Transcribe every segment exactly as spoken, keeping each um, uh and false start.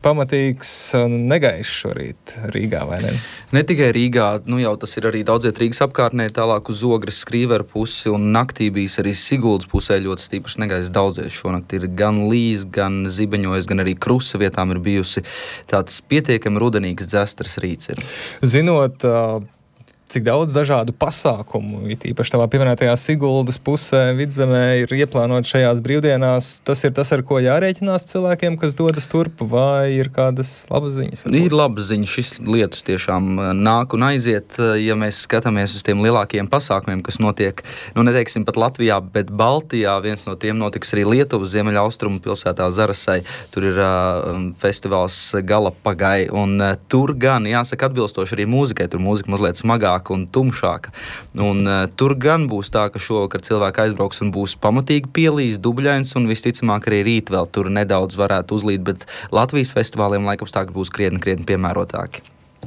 pamatīgs negaiss šorīt Rīgā, vai ne? Ne tikai Rīgā, nu jau tas ir arī daudziet Rīgas apkārtnē, tālāk uz Ogres, Skrīveru pusi, un naktī bijis arī Siguldas pusē ļoti stīprs negaiss daudziet. Šonakt ir gan līs, gan zibeņojis, gan arī krusa vietām ir bijusi tāds pietiekami rudenīgs dzestras rīts ir. Zinot, cik daudz dažādu pasākumu, it īpaši tavā pieminētajā Siguldas pusē, Vidzemē ir ieplānot šajās brīvdienās, tas ir tas, ar ko jārēķinās cilvēkiem, kas dodas turp, vai ir kādas labas ziņas? Varbūt? Ir labas ziņas, šis lietus tiešām nāk un aiziet, ja mēs skatāmies uz tiem lielākiem pasākumiem, kas notiek, nu neteiksim pat Latvijā, bet Baltijā, viens no tiem notiks arī Lietuvas ziemeļaustrumu pilsētā Zarasai, tur ir uh, festivāls Galapagai, un uh, tur gan, jāsaka, atbilstoši arī mūzikai, tur mūzika mazliet smagāk un tumšāka. Un, uh, tur gan būs tā, ka šovakar cilvēki aizbrauks un būs pamatīgi pielīs, dubļains, un visticamāk arī rīt vēl tur nedaudz varētu uzlīt, bet Latvijas festivāliem laikapstākļi būs krietni, krietni piemērotāki.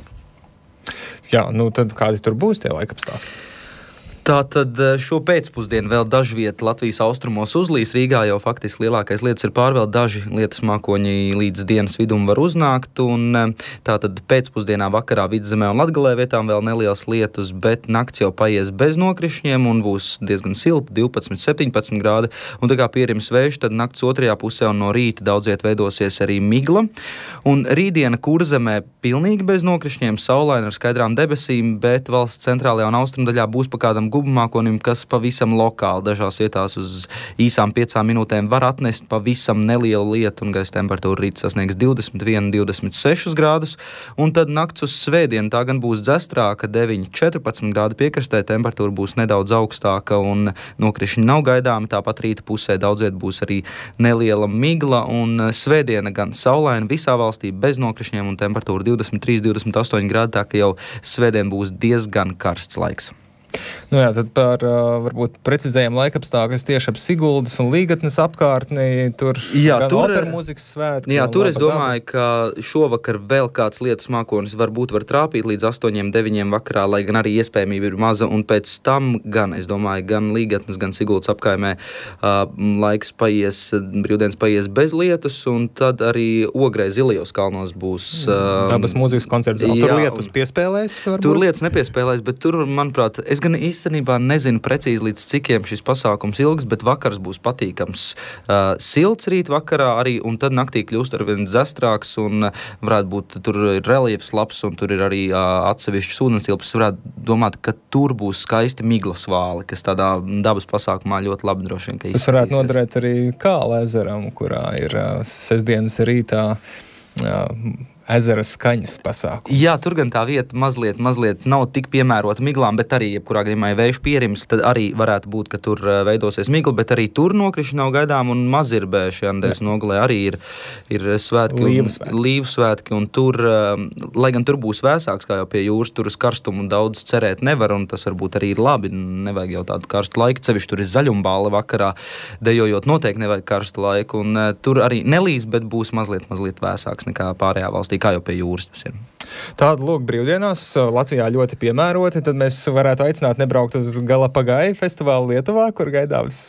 Jā, nu tad kādi tur būs tie laikapstākļi? Tātad šo pēcpusdienu vēl daži vieti Latvijas austrumos uzlīs. Rīgā jau faktiski lielākais lietus ir pār, vēl daži lietus mākoņi līdz dienas vidum var uznākt. Un tātad pēcpusdienā vakarā Vidzemē un Latgalē vietām vēl neliels lietus, bet nakts jau paies bez nokrišņiem un būs diezgan silti, divpadsmit, septiņpadsmit grādi. Un tā kā pierims vējš, tad nakts otrajā pusē un no rīta daudz viet veidosies arī migla. Un rītdiena Kurzemē pilnīgi bez nokrišņiem, saulaina ar skaidrām debesīm, bet valsts centrālajā un austrumdaļā būs pa kādam gubumākonim, kas pavisam lokāli dažās vietās uz īsām piecām minūtēm var atnest pavisam nelielu lietu, un gaisa temperatūra rīt sasniegs divdesmit viens, divdesmit seši grādus, un tad nakts uz svētdienu tā gan būs dzestrāka, deviņi, četrpadsmit grādi piekrastē, temperatūra būs nedaudz augstāka un nokrišņi nav gaidāmi, tāpat rīta pusē daudz viet būs arī neliela migla, un svētdiena gan saulaina visā valstī bez nokrišņiem un temperatūra divdesmit trīs, divdesmit astoņi grādi, tā ka jau svētdien būs diezgan karsts laiks. Nu jā, tad par uh, varbūt precizējiem laikapstākļus tieši ap Siguldas un Līgatnes apkārtnī, tur jā, gan tur, opera mūzikas svētki. Jā, tur es domāju, daba. Ka šovakar vēl kāds lietus mākonis varbūt var trāpīt līdz astoņiem, deviņiem vakarā, lai gan arī iespējamība ir maza, un pēc tam gan, es domāju, gan Līgatnes, gan Siguldas apkaimē uh, laiks paies, brīvdienas paies bez lietus, un tad arī Ogrē Zilajos kalnos būs uh, dabas mūzikas koncerts. Jā, tur lietus piespēlēs varbūt? Tur lietus nepiespēlēs, bet tur, manuprāt, es gan īstenībā nezinu precīzi līdz cikiem šis pasākums ilgs, bet vakars būs patīkams. Uh, silts rīt vakarā arī, un tad naktī kļūst arvien dzestrāks, un uh, varētu būt, tur ir reliefs labs, un tur ir arī uh, atsevišķs ūdenstilpes. Varētu domāt, ka tur būs skaisti miglas vāli, kas tādā dabas pasākumā ļoti labi droši vien, ka izskatīsies. Tas varētu noderēt arī Kāla ezeram, kurā ir uh, sestdienas rītā uh, ezera skaņas pasākums. Jā, tur gan tā vieta mazliet, mazliet nav tik piemērota miglām, bet arī, jebkurā gadījumā vējš pierims, tad arī varētu būt, ka tur veidosies migla, bet arī tur nokrišņi nav gaidām, un Mazirbē šajā nedēļas nogalē arī ir, ir svētki, Līvu svētki. Līvu svētki, un tur, lai gan tur būs vēsāks, kā jau pie jūras, tur uz karstumu daudz cerēt nevar, un tas varbūt arī ir labi, nevajag jau tādu karstu laiku, sevišķi tur ir zaļumbāle vakarā, dejojot noteikti nevajag karstu laiku, un tur arī nelīs, bet būs mazliet, mazliet vēsāks nekā pārējā valstī, kā jau pie jūras tas ir. Tāda lūk brīvdienās Latvijā ļoti piemēroti, tad mēs varētu aicināt nebraukt uz Galapagai festivālu Lietuvā, kur gaidāms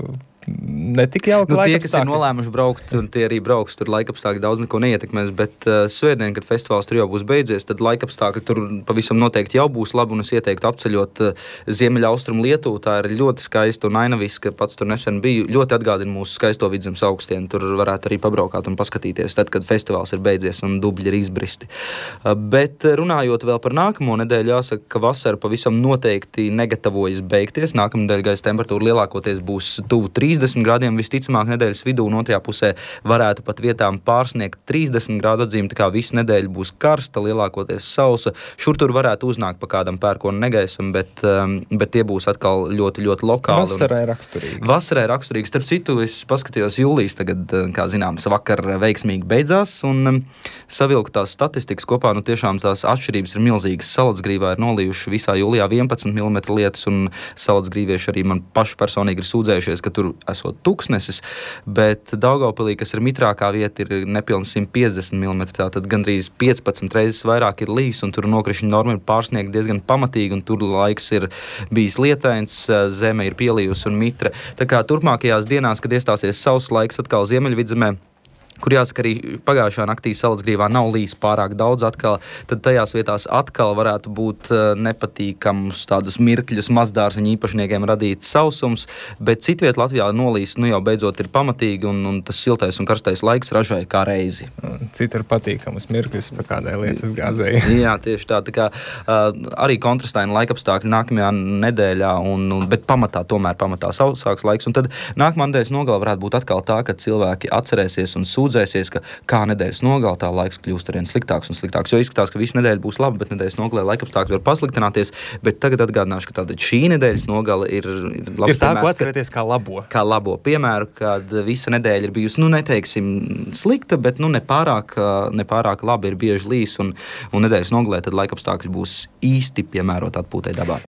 netik jauki nu, tie, laikapstākļi. kas ir nolēmuši braukt, un tie arī brauks, tur laikapstākļi daudz neko neietekmēs, bet uh, svētdien, kad festivāls tur jau būs beidzies, tad laikapstākļi tur pavisam noteikti jau būs labi, un es ieteiktu apceļot uh, Ziemeļaustrumu Lietuvu, tā ir ļoti skaista un ainaviska, pats tur nesen biju, ļoti atgādina mūsu skaisto Vidzemes augstienu, tur varētu arī pabraukāt un paskatīties, tad, kad festivāls ir beidzies un dubļi ir izbristi. Uh, bet runājot vēl par nākamo nedēļu, jāsaka, ka vasara pavisam noteikti negatavojas beigties, nākamā nedēļa gaisa temperatūra lielākoties būs tuvu trīsdesmit grādiem, visticamāk nedēļas vidū un otrajā pusē varētu pat vietām pārsniegt trīsdesmit grādu atzīmi, tā kā visu nedēļu būs karsta, lielākoties sausa. Šur tur varētu uznākt pa kādam pērkonu negaisam, bet, um, bet tie būs atkal ļoti, ļoti lokāli. Vasarai raksturīgi. Vasarai raksturīgi. Starp citu, es paskatījos jūlijas tagad, kā zināms, vakar veiksmīgi beidzās, un um, savilku tās statistikas kopā, nu tiešām tās atšķirības ir milzīgas. Salatsgrīvā ir nolījuši visā jūlijā vienpadsmit milimetru lietus, un salatsgrīvieši arī man paši personīgi ir sūdzējušies, ka tur esot tuksnesis, bet Daugavpilī, kas ir mitrākā vieta, ir nepilni simt piecdesmit milimetri, tātad gandrīz piecpadsmit reizes vairāk ir līs, un tur nokrišņu norma ir pārsniegta diezgan pamatīgi, un tur laiks ir bijis lietains, zeme ir pielījusi un mitra. Tā kā turpmākajās dienās, kad iestāsies sauss laiks atkal Ziemeļvidzemē, kur jāsaka arī pagājušā naktī Salacgrīvā nav līs pārāk daudz atkal, tad tajās vietās atkal varētu būt nepatīkams tādus mirkļus mazdārziņu īpašniekiem radīt sausums, bet citviet Latvijā nolīs nu jau beidzot ir pamatīgi un, un tas siltais un karstais laiks ražoja kā reizi. Citi ir patīkamas mirkļus pa kādai lietas gāzēji. Jā, tieši tā, tā kā uh, arī kontrastaini laikapstākļi nākamajā nedēļā, un, un, bet pamatā tomēr pamatā sausāks laiks, un tad nākamā nedēļas nogala varētu būt atkal tā, ka cilvēki atcerēsies un sūdzēsies, ka kā nedēļas nogala tā laiks kļūst arvien sliktāks un sliktāks, jo izskatās, ka visa nedēļa būs laba, bet nedēļas nogalē laikapstākļi var pasliktināties, bet tagad atgādināšu, ka tātad šī nedēļas nogala ir, ir labs ir tā, piemērs, ko atcerēties kā labo. Kā labo piemēru, kad visa nedēļa ir bijusi, nu neteiksim slikta, bet nu nepārāk, nepārāk labi ir bieži līs, un, un nedēļas nogalē tad laikapstākļi būs īsti piemērot atpūtai dabā.